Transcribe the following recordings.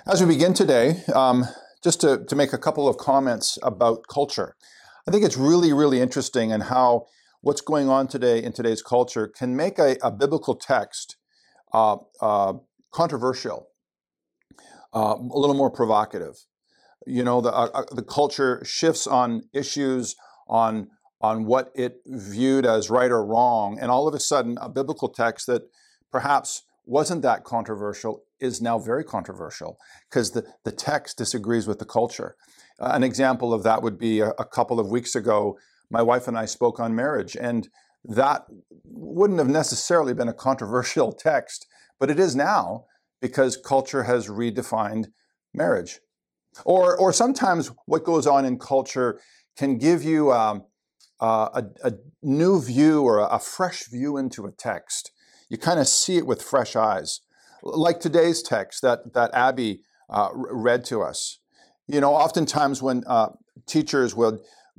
As we begin today, just to make a couple of comments about culture. I think it's really interesting and how what's going on today in today's culture can make a biblical text uh, uh, controversial, a little more provocative. You know, the culture shifts on issues, on what it viewed as right or wrong, and all of a sudden, a biblical text that perhaps wasn't that controversial is now very controversial because the text disagrees with the culture. An example of that would be a couple of weeks ago, my wife and I spoke on marriage, and that wouldn't have necessarily been a controversial text, but it is now because culture has redefined marriage. Or sometimes what goes on in culture can give you a new view or a fresh view into a text. You kind of see it with fresh eyes, like today's text that Abby read to us. You know, oftentimes when teachers would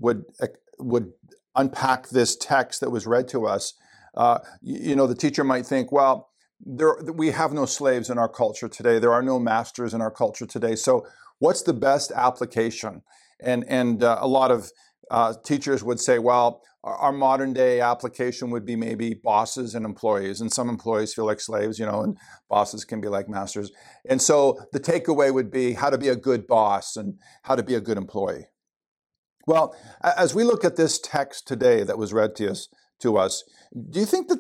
unpack this text that was read to us, the teacher might think, well, we have no slaves in our culture today. There are no masters in our culture today. So what's the best application? And a lot of teachers would say, well, our modern day application would be maybe bosses and employees. And some employees feel like slaves, and bosses can be like masters. And so the takeaway would be how to be a good boss and how to be a good employee. Well, as we look at this text today that was read to us, do you think that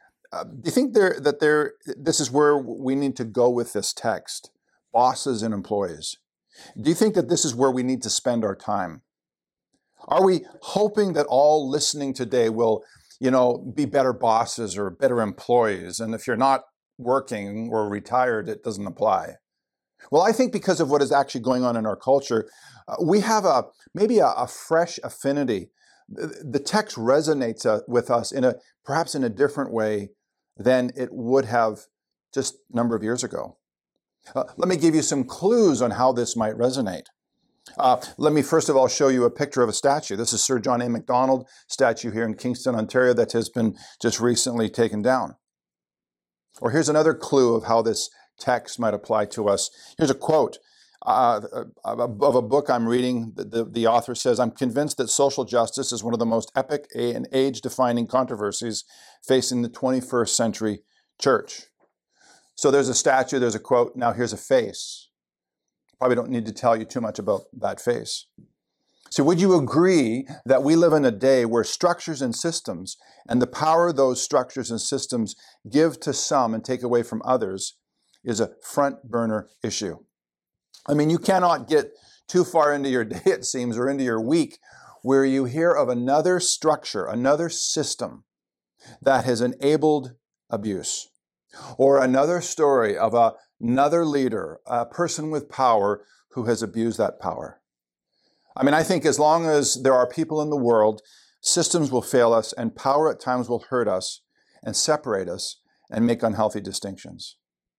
this is where we need to go with this text, bosses and employees? Do you think that this is where we need to spend our time? Are we hoping that all listening today will, be better bosses or better employees? And if you're not working or retired, it doesn't apply. Well, I think because of what is actually going on in our culture, we have maybe a fresh affinity. The text resonates with us perhaps in a different way than it would have just a number of years ago. Let me give you some clues on how this might resonate. Let me first of all show you a picture of a statue. This is Sir John A. Macdonald statue here in Kingston, Ontario, that has been just recently taken down. Or here's another clue of how this text might apply to us. Here's a quote of a book I'm reading. The author says, "I'm convinced that social justice is one of the most epic and age-defining controversies facing the 21st century church." So there's a statue, there's a quote, now here's a face. Probably don't need to tell you too much about that face. So would you agree that we live in a day where structures and systems and the power those structures and systems give to some and take away from others is a front burner issue? I mean, you cannot get too far into your day, it seems, or into your week where you hear of another structure, another system that has enabled abuse, or another story of another leader, a person with power who has abused that power. I mean, I think as long as there are people in the world, systems will fail us and power at times will hurt us and separate us and make unhealthy distinctions.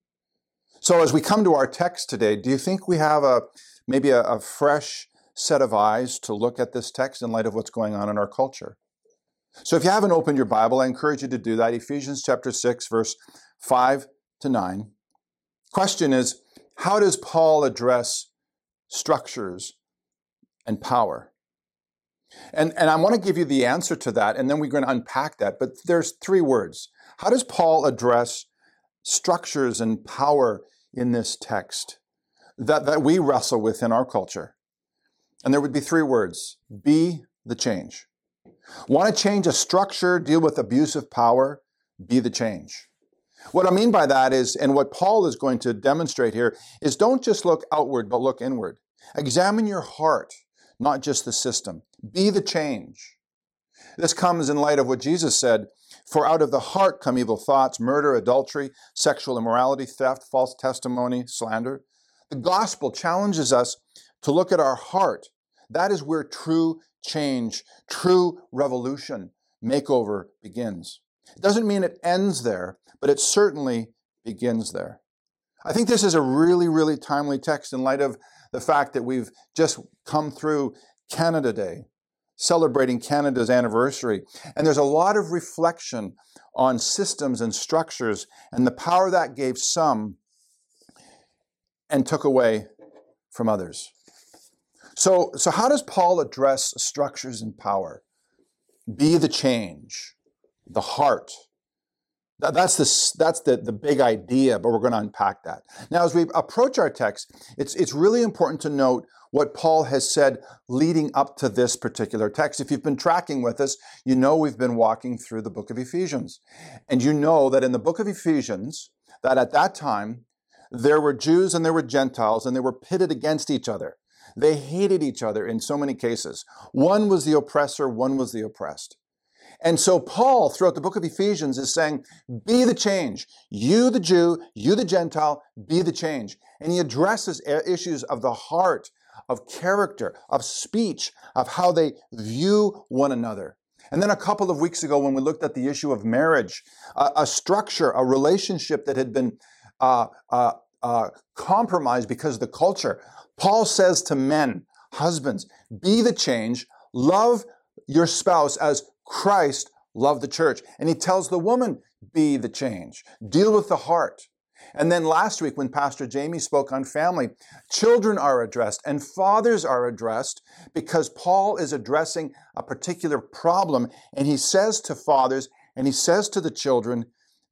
So as we come to our text today, do you think we have maybe a fresh set of eyes to look at this text in light of what's going on in our culture? So if you haven't opened your Bible, I encourage you to do that. Ephesians chapter 6, verse 5 to 9. Question is, how does Paul address structures and power? And I want to give you the answer to that, and then we're going to unpack that. But there's three words. How does Paul address structures and power in this text that we wrestle with in our culture? And there would be three words. Be the change. Want to change a structure, deal with abusive power? Be the change. What I mean by that is, and what Paul is going to demonstrate here, is don't just look outward, but look inward. Examine your heart, not just the system. Be the change. This comes in light of what Jesus said, "For out of the heart come evil thoughts, murder, adultery, sexual immorality, theft, false testimony, slander." The gospel challenges us to look at our heart. That is where true change, true revolution, makeover begins. It doesn't mean it ends there, but it certainly begins there. I think this is a really timely text in light of the fact that we've just come through Canada Day, celebrating Canada's anniversary. And there's a lot of reflection on systems and structures and the power that gave some and took away from others. So how does Paul address structures and power? Be the change, the heart. That's the big idea, but we're going to unpack that. Now, as we approach our text, it's really important to note what Paul has said leading up to this particular text. If you've been tracking with us, you know we've been walking through the book of Ephesians. And you know that in the book of Ephesians, that at that time, there were Jews and there were Gentiles, and they were pitted against each other. They hated each other in so many cases. One was the oppressor, one was the oppressed. And so Paul, throughout the book of Ephesians, is saying, be the change. You the Jew, you the Gentile, be the change. And he addresses issues of the heart, of character, of speech, of how they view one another. And then a couple of weeks ago, when we looked at the issue of marriage, a structure, a relationship that had been compromised because of the culture, Paul says to men, husbands, be the change, love your spouse as Christ loved the church. And he tells the woman, be the change. Deal with the heart. And then last week when Pastor Jamie spoke on family, children are addressed and fathers are addressed because Paul is addressing a particular problem. And he says to fathers and he says to the children,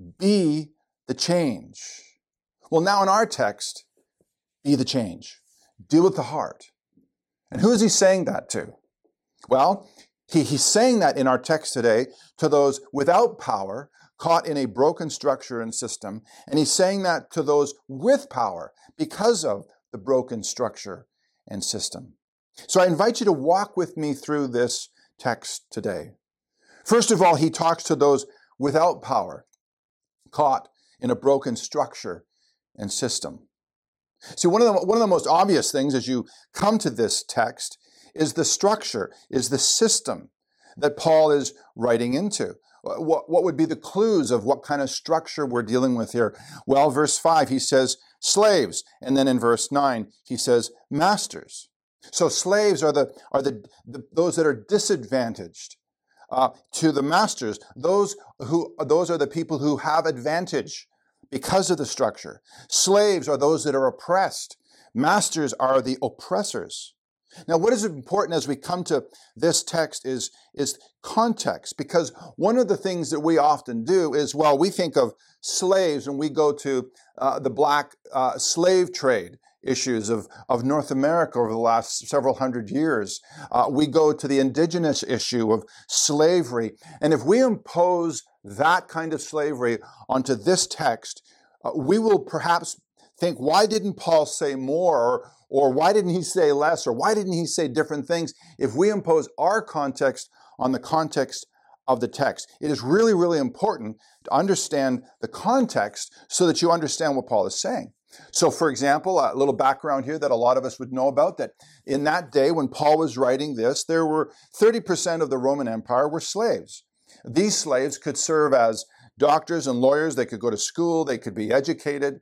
be the change. Well, now in our text, be the change. Deal with the heart. And who is he saying that to? Well, he's saying that in our text today to those without power, caught in a broken structure and system. And he's saying that to those with power because of the broken structure and system. So I invite you to walk with me through this text today. First of all, he talks to those without power, caught in a broken structure and system. See, one of the most obvious things as you come to this text is the structure, is the system that Paul is writing into. What would be the clues of what kind of structure we're dealing with here? Well, verse 5, he says slaves. And then in verse 9, he says masters. So slaves are those that are disadvantaged to the masters. Those are the people who have advantage because of the structure. Slaves are those that are oppressed. Masters are the oppressors. Now, what is important as we come to this text is context, because one of the things that we often do is, well, we think of slaves and we go to the black slave trade issues of North America over the last several hundred years. We go to the indigenous issue of slavery. And if we impose that kind of slavery onto this text, we will perhaps think, why didn't Paul say more? Or why didn't he say less? Or why didn't he say different things? If we impose our context on the context of the text, it is really, really important to understand the context so that you understand what Paul is saying. So, for example, a little background here that a lot of us would know about, that in that day when Paul was writing this, there were 30% of the Roman Empire were slaves. These slaves could serve as doctors and lawyers. They could go to school. They could be educated.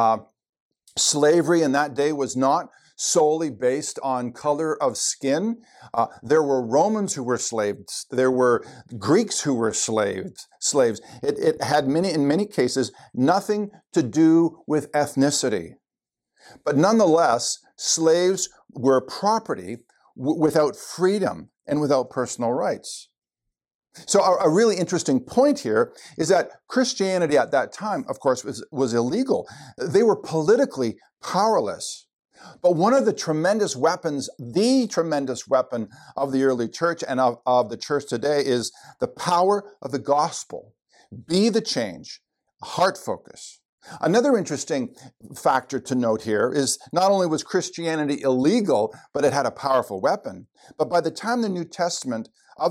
Slavery in that day was not solely based on color of skin. There were Romans who were slaves. There were Greeks who were slaves. It had in many cases, nothing to do with ethnicity. But nonetheless, slaves were property without freedom and without personal rights. So a really interesting point here is that Christianity at that time, of course, was illegal. They were politically powerless. But one of the tremendous weapons, the tremendous weapon of the early church and of the church today is the power of the gospel. Be the change, heart focus. Another interesting factor to note here is not only was Christianity illegal, but it had a powerful weapon. But by the time the New Testament,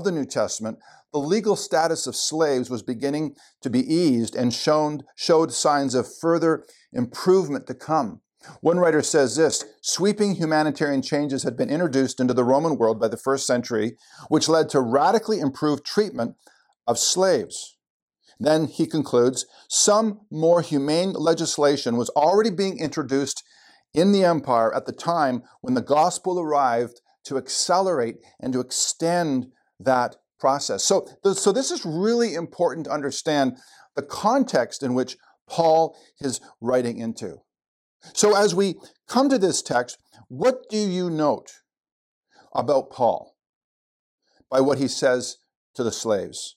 the legal status of slaves was beginning to be eased and showed signs of further improvement to come. One writer says this: sweeping humanitarian changes had been introduced into the Roman world by the first century, which led to radically improved treatment of slaves. Then he concludes, some more humane legislation was already being introduced in the empire at the time when the gospel arrived to accelerate and to extend that process. So this is really important to understand the context in which Paul is writing into. So as we come to this text, what do you note about Paul by what he says to the slaves?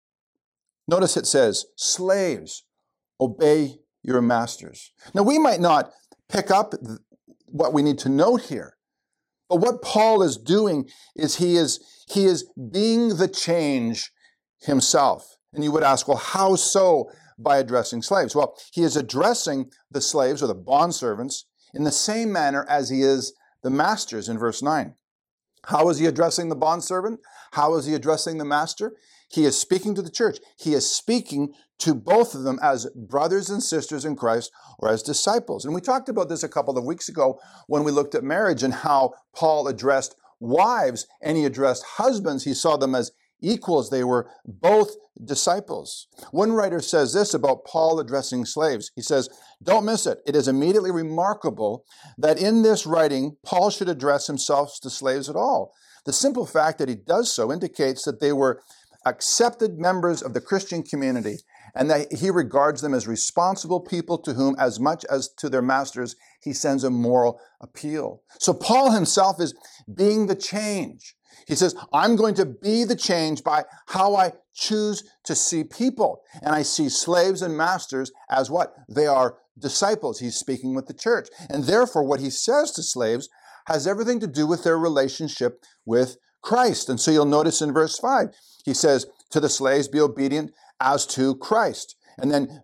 Notice it says, slaves, obey your masters. Now, we might not pick up what we need to note here, but what Paul is doing is he is being the change himself. And you would ask, well, how so by addressing slaves? Well, he is addressing the slaves or the bondservants in the same manner as he is the masters in verse 9. How is he addressing the bondservant? How is he addressing the master? He is speaking to the church. He is speaking to both of them as brothers and sisters in Christ or as disciples. And we talked about this a couple of weeks ago when we looked at marriage and how Paul addressed wives and he addressed husbands. He saw them as equals. They were both disciples. One writer says this about Paul addressing slaves. He says, don't miss it. It is immediately remarkable that in this writing, Paul should address himself to slaves at all. The simple fact that he does so indicates that they were accepted members of the Christian community and that he regards them as responsible people to whom, as much as to their masters, he sends a moral appeal. So Paul himself is being the change. He says, I'm going to be the change by how I choose to see people. And I see slaves and masters as what? They are disciples. He's speaking with the church. And therefore, what he says to slaves has everything to do with their relationship with Christ. And so you'll notice in verse 5, he says, to the slaves, be obedient as to Christ. And then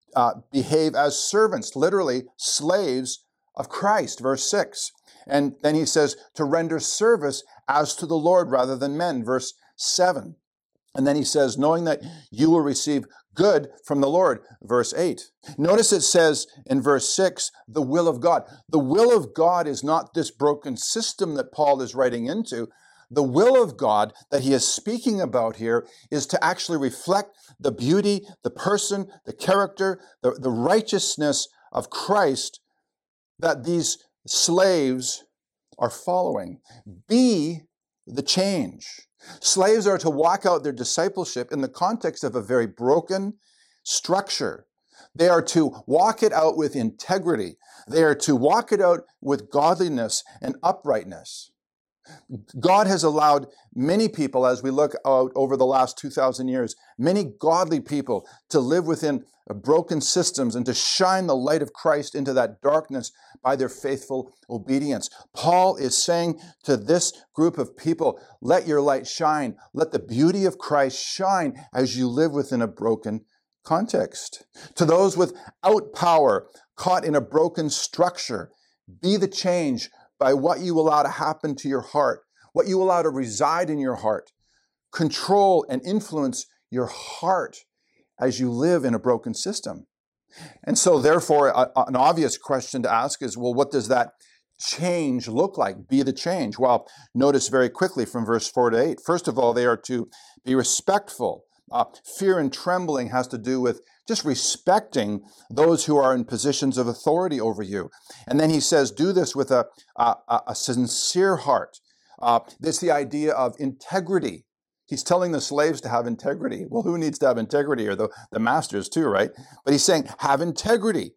behave as servants, literally slaves of Christ, verse 6. And then he says to render service as to the Lord rather than men, verse 7. And then he says, knowing that you will receive good from the Lord, verse 8. Notice it says in verse 6, the will of God. The will of God is not this broken system that Paul is writing into. The will of God that he is speaking about here is to actually reflect the beauty, the person, the character, the righteousness of Christ that these slaves are following. Be the change. Slaves are to walk out their discipleship in the context of a very broken structure. They are to walk it out with integrity. They are to walk it out with godliness and uprightness. God has allowed many people, as we look out over the last 2,000 years, many godly people to live within broken systems and to shine the light of Christ into that darkness by their faithful obedience. Paul is saying to this group of people, let your light shine. Let the beauty of Christ shine as you live within a broken context. To those without power, caught in a broken structure, be the change by what you allow to happen to your heart, what you allow to reside in your heart. Control and influence your heart as you live in a broken system. And so therefore, an obvious question to ask is, well, what does that change look like? Be the change. Well, notice very quickly from verse 4 to 8. First of all, they are to be respectful. Fear and trembling has to do with just respecting those who are in positions of authority over you. And then he says, do this with a sincere heart. This is the idea of integrity. He's telling the slaves to have integrity. Well, who needs to have integrity? Or the masters too, right? But he's saying, have integrity.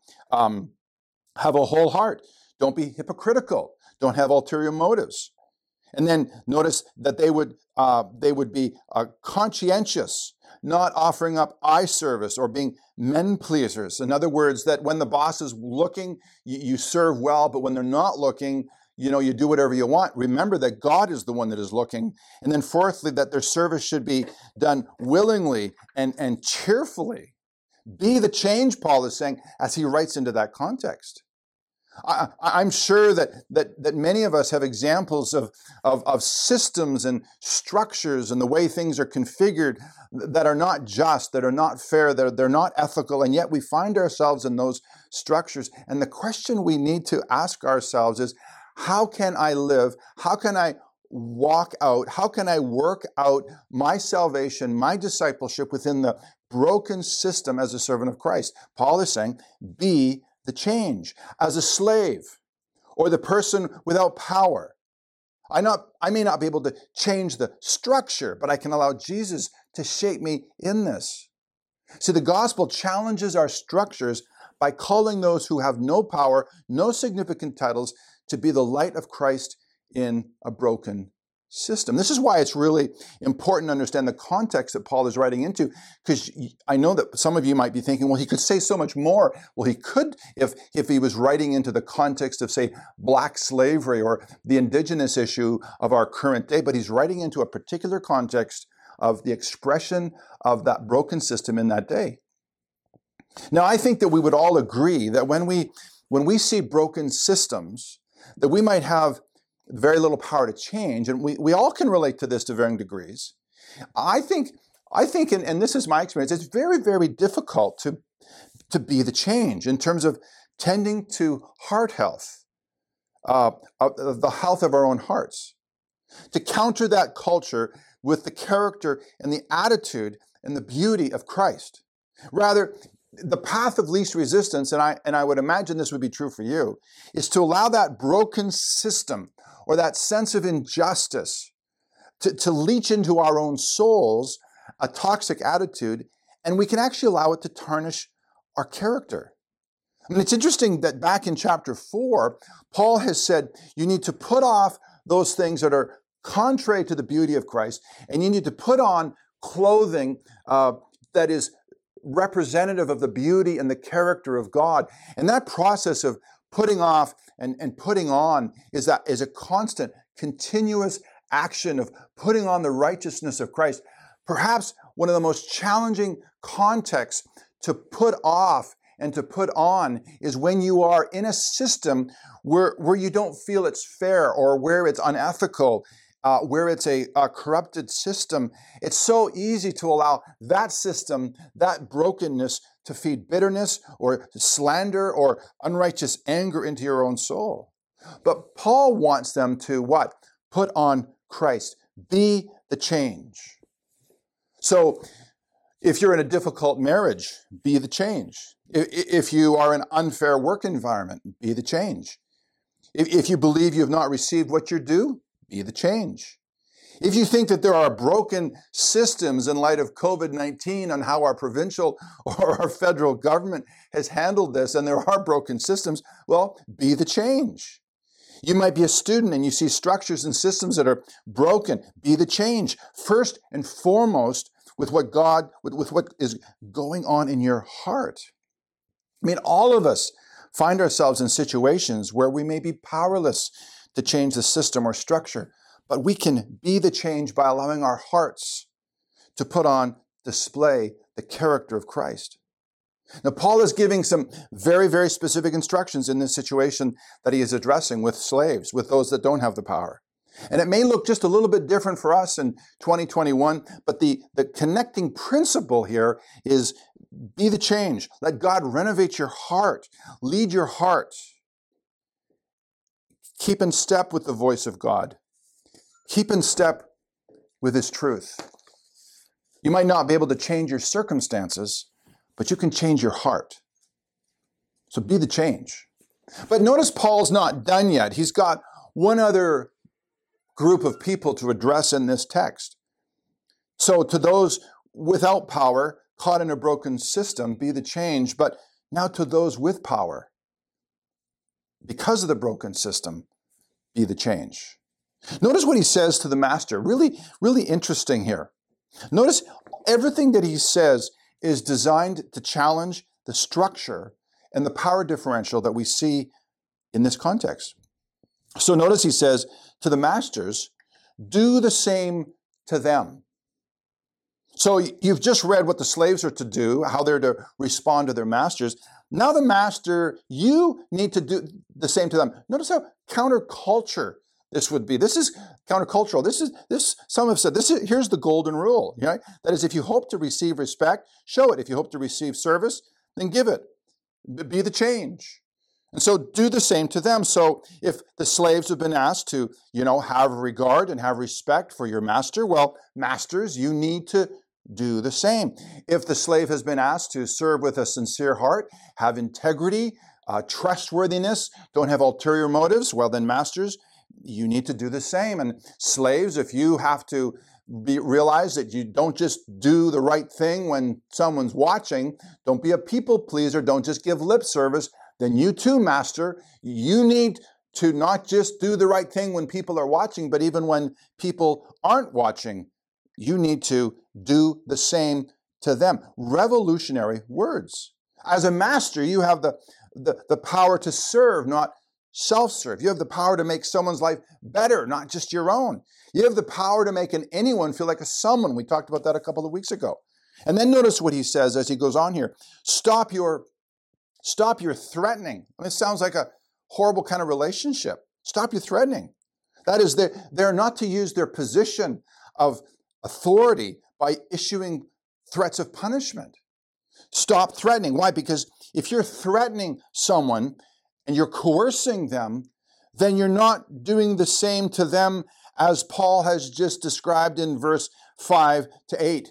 Have a whole heart. Don't be hypocritical. Don't have ulterior motives. And then notice that they would be conscientious, not offering up eye service or being men pleasers. In other words, that when the boss is looking, you serve well, but when they're not looking, you do whatever you want. Remember that God is the one that is looking. And then fourthly, that their service should be done willingly and cheerfully. Be the change, Paul is saying, as he writes into that context. I'm sure that many of us have examples of systems and structures and the way things are configured that are not just, that are not fair, that they're not ethical, and yet we find ourselves in those structures. And the question we need to ask ourselves is, how can I live? How can I walk out? How can I work out my salvation, my discipleship within the broken system as a servant of Christ? Paul is saying, be the change. As a slave or the person without power, I may not be able to change the structure, but I can allow Jesus to shape me in this. See, the gospel challenges our structures, by calling those who have no power, no significant titles, to be the light of Christ in a broken system. This is why it's really important to understand the context that Paul is writing into, because I know that some of you might be thinking, well, he could say so much more. Well, he could if he was writing into the context of, say, black slavery or the indigenous issue of our current day, but he's writing into a particular context of the expression of that broken system in that day. Now, I think that we would all agree that when we see broken systems, that we might have very little power to change, and we all can relate to this to varying degrees. I think, and this is my experience, it's very, very difficult to be the change in terms of tending to heart health, the health of our own hearts, to counter that culture with the character and the attitude and the beauty of Christ. Rather, the path of least resistance, and I would imagine this would be true for you, is to allow that broken system or that sense of injustice to leach into our own souls a toxic attitude, and we can actually allow it to tarnish our character. I mean, it's interesting that back in chapter 4, Paul has said you need to put off those things that are contrary to the beauty of Christ, and you need to put on clothing that is representative of the beauty and the character of God. And that process of putting off and putting on is a constant, continuous action of putting on the righteousness of Christ. Perhaps one of the most challenging contexts to put off and to put on is when you are in a system where you don't feel it's fair or where it's unethical, where it's a corrupted system. It's so easy to allow that system, that brokenness, to feed bitterness or slander or unrighteous anger into your own soul. But Paul wants them to what? Put on Christ. Be the change. So if you're in a difficult marriage, be the change. If you are in an unfair work environment, be the change. If you believe you have not received what you're due, be the change. If you think that there are broken systems in light of COVID-19 on how our provincial or our federal government has handled this, and there are broken systems, well, be the change. You might be a student and you see structures and systems that are broken. Be the change. First and foremost, with what is going on in your heart. I mean, all of us find ourselves in situations where we may be powerless to change the system or structure, but we can be the change by allowing our hearts to put on display the character of Christ. Now, Paul is giving some very, very specific instructions in this situation that he is addressing with slaves, with those that don't have the power. And it may look just a little bit different for us in 2021, but the connecting principle here is be the change. Let God renovate your heart, lead your heart. Keep in step with the voice of God. Keep in step with His truth. You might not be able to change your circumstances, but you can change your heart. So be the change. But notice Paul's not done yet. He's got one other group of people to address in this text. So to those without power, caught in a broken system, be the change. But now to those with power, because of the broken system, be the change. Notice what he says to the master. Really, really interesting here. Notice everything that he says is designed to challenge the structure and the power differential that we see in this context. So notice he says to the masters, do the same to them. So you've just read what the slaves are to do, how they're to respond to their masters. Now the master, you need to do the same to them. Notice how counterculture this would be. This is countercultural. Some have said, here's the golden rule. Right? That is, if you hope to receive respect, show it. If you hope to receive service, then give it. Be the change. And so do the same to them. So if the slaves have been asked to, have regard and have respect for your master, well, masters, you need to do the same. If the slave has been asked to serve with a sincere heart, have integrity, trustworthiness, don't have ulterior motives, well then masters, you need to do the same. And slaves, if you have to realize that you don't just do the right thing when someone's watching. Don't be a people pleaser. Don't just give lip service. Then you too, Master, you need to not just do the right thing when people are watching, but even when people aren't watching, you need to do the same to them. Revolutionary words. As a master, you have the power to serve, not self-serve. You have the power to make someone's life better, not just your own. You have the power to make anyone feel like a someone. We talked about that a couple of weeks ago. And then notice what he says as he goes on here. Stop your threatening. I mean, it sounds like a horrible kind of relationship. Stop your threatening. That is, they're not to use their position of authority by issuing threats of punishment. Stop threatening. Why? Because if you're threatening someone and you're coercing them, then you're not doing the same to them as Paul has just described in verse 5 to 8.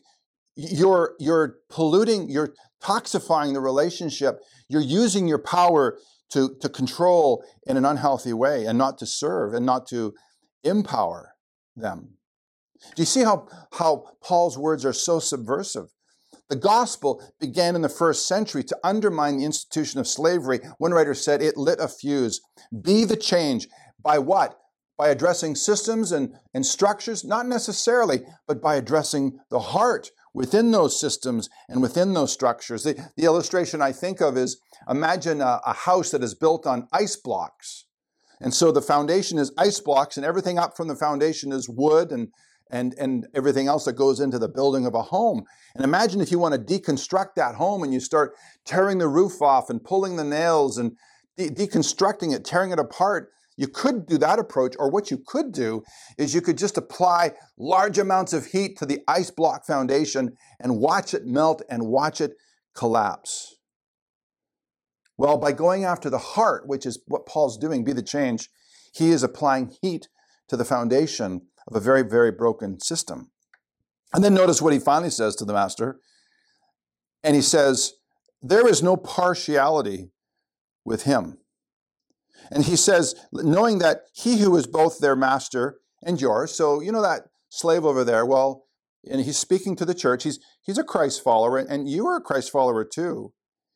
You're polluting, you're toxifying the relationship. You're using your power to control in an unhealthy way and not to serve and not to empower them. Do you see how Paul's words are so subversive? The gospel began in the first century to undermine the institution of slavery. One writer said it lit a fuse. Be the change. By what? By addressing systems and structures? Not necessarily, but by addressing the heart within those systems and within those structures. The illustration I think of is, imagine a house that is built on ice blocks. And so the foundation is ice blocks, and everything up from the foundation is wood and everything else that goes into the building of a home. And imagine if you want to deconstruct that home and you start tearing the roof off and pulling the nails and deconstructing it, tearing it apart. You could do that approach, or what you could do is you could just apply large amounts of heat to the ice block foundation and watch it melt and watch it collapse. Well, by going after the heart, which is what Paul's doing, be the change, he is applying heat to the foundation of a very, very broken system. And then notice what he finally says to the master. And he says, there is no partiality with him. And he says, knowing that he who is both their master and yours, so you know that slave over there, well, and he's speaking to the church, he's a Christ follower, and you are a Christ follower too.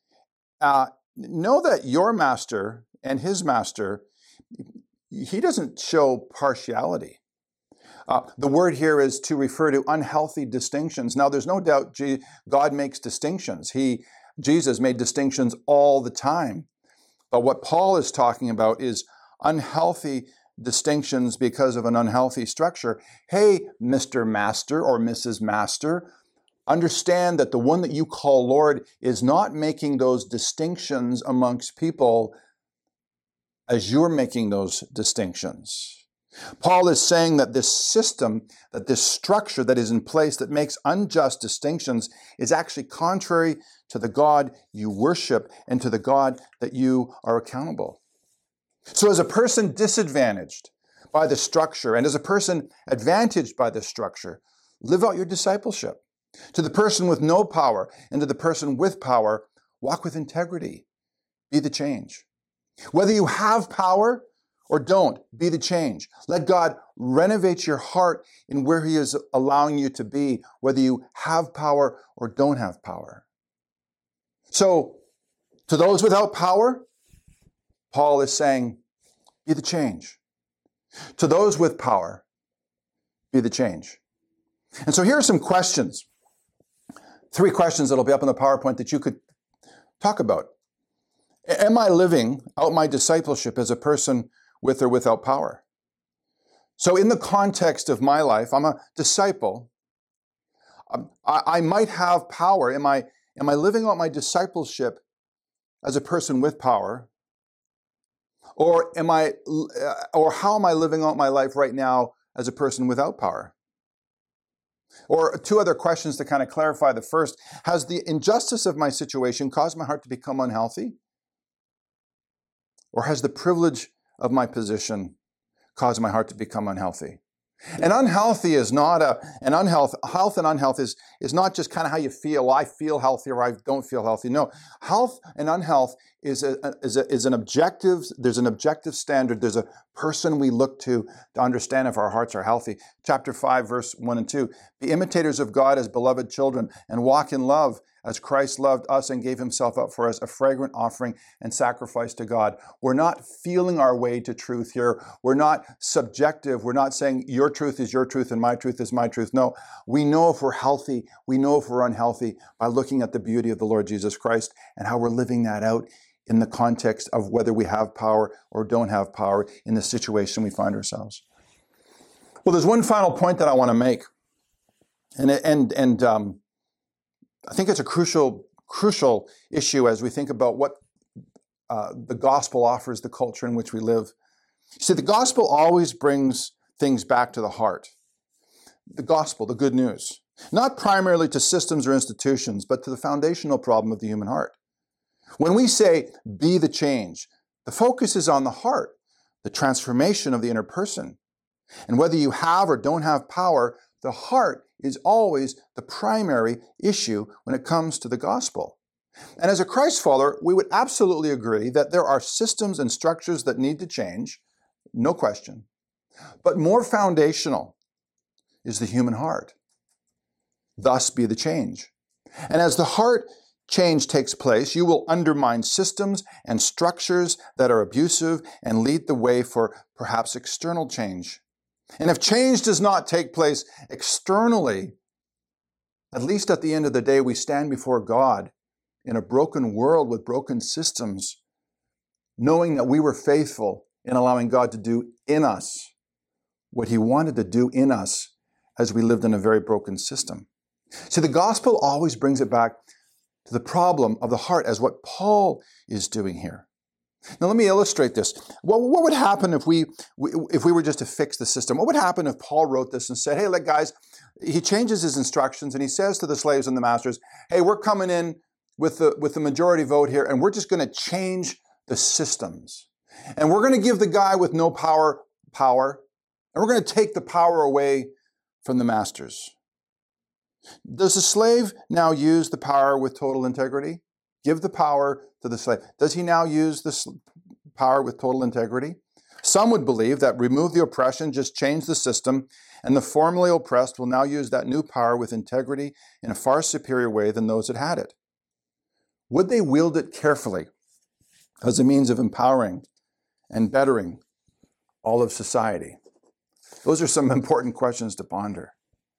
Know that your master and his master, he doesn't show partiality. The word here is to refer to unhealthy distinctions. Now, there's no doubt God makes distinctions. Jesus made distinctions all the time. But what Paul is talking about is unhealthy distinctions because of an unhealthy structure. Hey, Mr. Master or Mrs. Master, understand that the one that you call Lord is not making those distinctions amongst people as you're making those distinctions. Paul is saying that this system, that this structure that is in place that makes unjust distinctions is actually contrary to the God you worship and to the God that you are accountable. So as a person disadvantaged by the structure and as a person advantaged by the structure, live out your discipleship. To the person with no power and to the person with power, walk with integrity. Be the change. Whether you have power or don't, be the change. Let God renovate your heart in where he is allowing you to be, whether you have power or don't have power. So, to those without power, Paul is saying, be the change. To those with power, be the change. And so here are some questions. 3 questions that'll be up on the PowerPoint that you could talk about. Am I living out my discipleship as a person with or without power? So in the context of my life, I'm a disciple. I might have power. Am I living out my discipleship as a person with power? Or how am I living out my life right now as a person without power? Or 2 other questions to kind of clarify the first. Has the injustice of my situation caused my heart to become unhealthy? Or has the privilege of my position caused my heart to become unhealthy? And unhealthy is not health and unhealth is not just kind of how you feel. I feel healthy or I don't feel healthy. No, health and unhealth is an objective. There's an objective standard. There's a person we look to understand if our hearts are healthy. Chapter 5, verse 1 and 2. Be imitators of God as beloved children and walk in love as Christ loved us and gave himself up for us, a fragrant offering and sacrifice to God. We're not feeling our way to truth here. We're not subjective. We're not saying your truth is your truth and my truth is my truth. No, we know if we're healthy. We know if we're unhealthy by looking at the beauty of the Lord Jesus Christ and how we're living that out in the context of whether we have power or don't have power in the situation we find ourselves. Well, there's one final point that I want to make. And I think it's a crucial issue as we think about what the gospel offers the culture in which we live. You see, the gospel always brings things back to the heart. The gospel, the good news, not primarily to systems or institutions, but to the foundational problem of the human heart. When we say, be the change, the focus is on the heart, the transformation of the inner person. And whether you have or don't have power, the heart is always the primary issue when it comes to the gospel. And as a Christ follower, we would absolutely agree that there are systems and structures that need to change, no question. But more foundational is the human heart. Thus be the change. And as the heart change takes place, you will undermine systems and structures that are abusive and lead the way for perhaps external change. And if change does not take place externally, at least at the end of the day, we stand before God in a broken world with broken systems, knowing that we were faithful in allowing God to do in us what he wanted to do in us as we lived in a very broken system. See, the gospel always brings it back to the problem of the heart as what Paul is doing here. Now, let me illustrate this. What would happen if we were just to fix the system? What would happen if Paul wrote this and said, hey, look, guys, he changes his instructions and he says to the slaves and the masters, hey, we're coming in with the majority vote here and we're just going to change the systems. And we're going to give the guy with no power, and we're going to take the power away from the masters. Does the slave now use the power with total integrity? Give the power to the slave. Does he now use the power with total integrity? Some would believe that remove the oppression, just change the system, and the formerly oppressed will now use that new power with integrity in a far superior way than those that had it. Would they wield it carefully as a means of empowering and bettering all of society? Those are some important questions to ponder.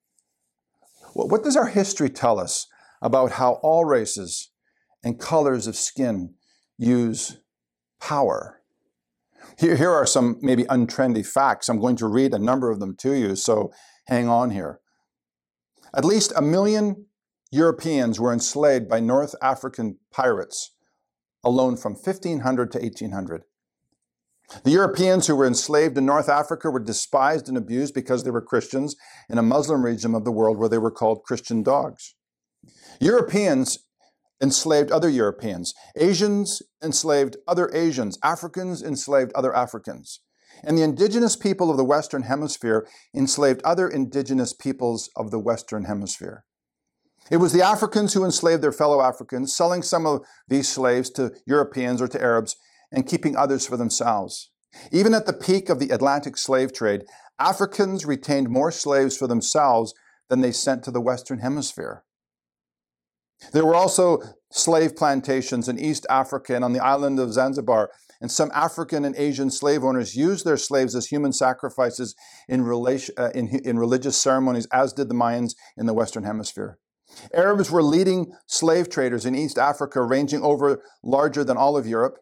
What does our history tell us about how all races and colors of skin use power? Here are some maybe untrendy facts. I'm going to read a number of them to you, so hang on here. At least 1 million Europeans were enslaved by North African pirates alone from 1500 to 1800. The Europeans who were enslaved in North Africa were despised and abused because they were Christians in a Muslim region of the world where they were called Christian dogs. Europeans enslaved other Europeans. Asians enslaved other Asians. Africans enslaved other Africans. And the indigenous people of the Western Hemisphere enslaved other indigenous peoples of the Western Hemisphere. It was the Africans who enslaved their fellow Africans, selling some of these slaves to Europeans or to Arabs and keeping others for themselves. Even at the peak of the Atlantic slave trade, Africans retained more slaves for themselves than they sent to the Western Hemisphere. There were also slave plantations in East Africa and on the island of Zanzibar, and some African and Asian slave owners used their slaves as human sacrifices in religious ceremonies, as did the Mayans in the Western Hemisphere. Arabs were leading slave traders in East Africa, ranging over larger than all of Europe,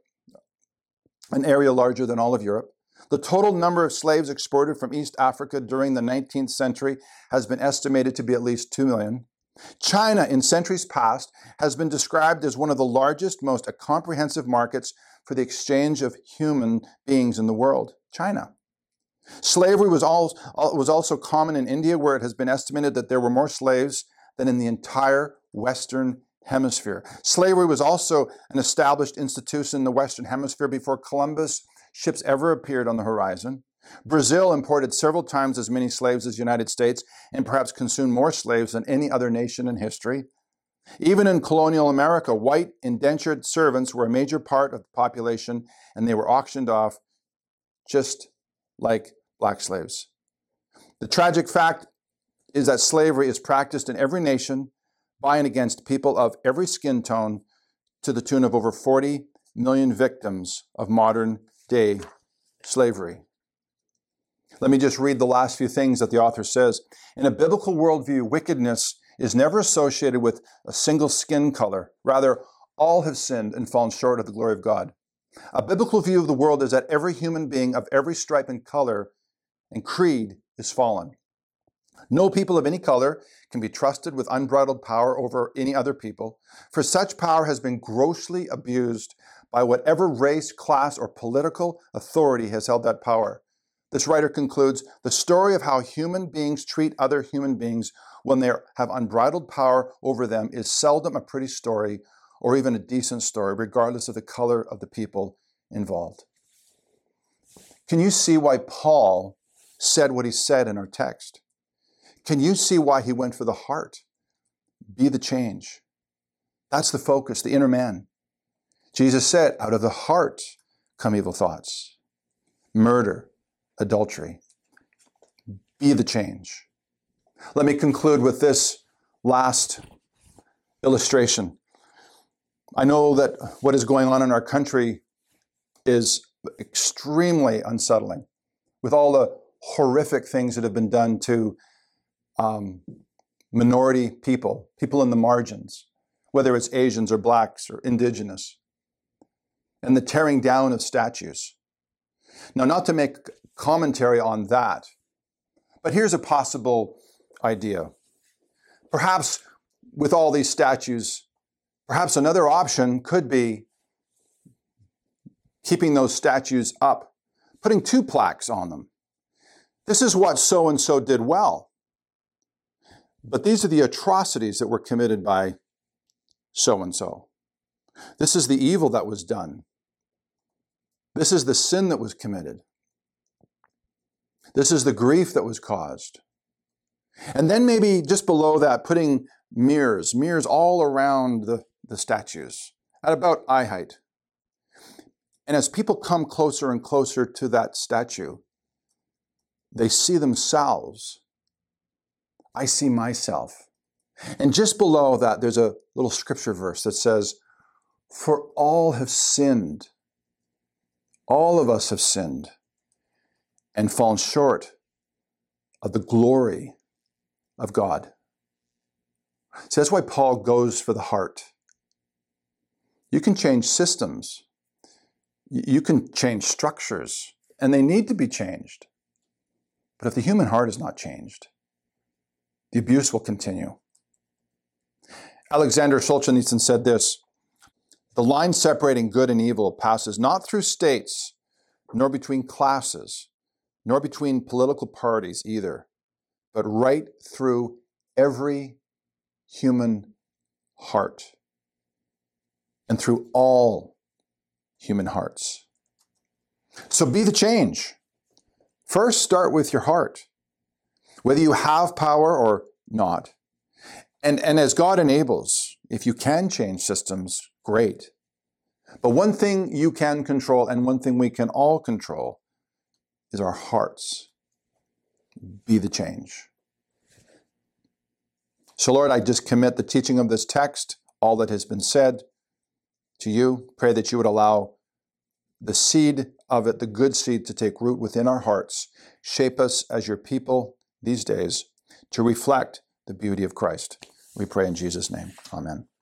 an area larger than all of Europe. The total number of slaves exported from East Africa during the 19th century has been estimated to be at least 2 million. China, in centuries past, has been described as one of the largest, most comprehensive markets for the exchange of human beings in the world. China. Slavery was also common in India, where it has been estimated that there were more slaves than in the entire Western Hemisphere. Slavery was also an established institution in the Western Hemisphere before Columbus ships ever appeared on the horizon. Brazil imported several times as many slaves as the United States and perhaps consumed more slaves than any other nation in history. Even in colonial America, white indentured servants were a major part of the population, and they were auctioned off just like black slaves. The tragic fact is that slavery is practiced in every nation by and against people of every skin tone, to the tune of over 40 million victims of modern day slavery. Let me just read the last few things that the author says. In a biblical worldview, wickedness is never associated with a single skin color. Rather, all have sinned and fallen short of the glory of God. A biblical view of the world is that every human being of every stripe and color and creed is fallen. No people of any color can be trusted with unbridled power over any other people, for such power has been grossly abused by whatever race, class, or political authority has held that power. This writer concludes, the story of how human beings treat other human beings when they have unbridled power over them is seldom a pretty story or even a decent story, regardless of the color of the people involved. Can you see why Paul said what he said in our text? Can you see why he went for the heart? Be the change. That's the focus, the inner man. Jesus said, out of the heart come evil thoughts, murder, adultery. Be the change. Let me conclude with this last illustration. I know that what is going on in our country is extremely unsettling, with all the horrific things that have been done to minority people in the margins, whether it's Asians or blacks or indigenous, and the tearing down of statues. Now, not to make commentary on that, but here's a possible idea. Perhaps with all these statues, perhaps another option could be keeping those statues up, putting 2 plaques on them. This is what so-and-so did well. But these are the atrocities that were committed by so-and-so. This is the evil that was done. This is the sin that was committed. This is the grief that was caused. And then maybe just below that, putting mirrors all around the statues at about eye height. And as people come closer and closer to that statue, they see themselves. I see myself. And just below that, there's a little scripture verse that says, for all have sinned. All of us have sinned and fallen short of the glory of God. So that's why Paul goes for the heart. You can change systems. You can change structures, and they need to be changed. But if the human heart is not changed, the abuse will continue. Alexander Solzhenitsyn said this, the line separating good and evil passes not through states, nor between classes, nor between political parties either, but right through every human heart and through all human hearts. So be the change. First, start with your heart, whether you have power or not. And as God enables, if you can change systems, great. But one thing you can control, and one thing we can all control, is our hearts. Be the change. So Lord, I just commit the teaching of this text, all that has been said, to you. Pray that you would allow the seed of it, the good seed, to take root within our hearts. Shape us as your people these days to reflect the beauty of Christ. We pray in Jesus' name. Amen.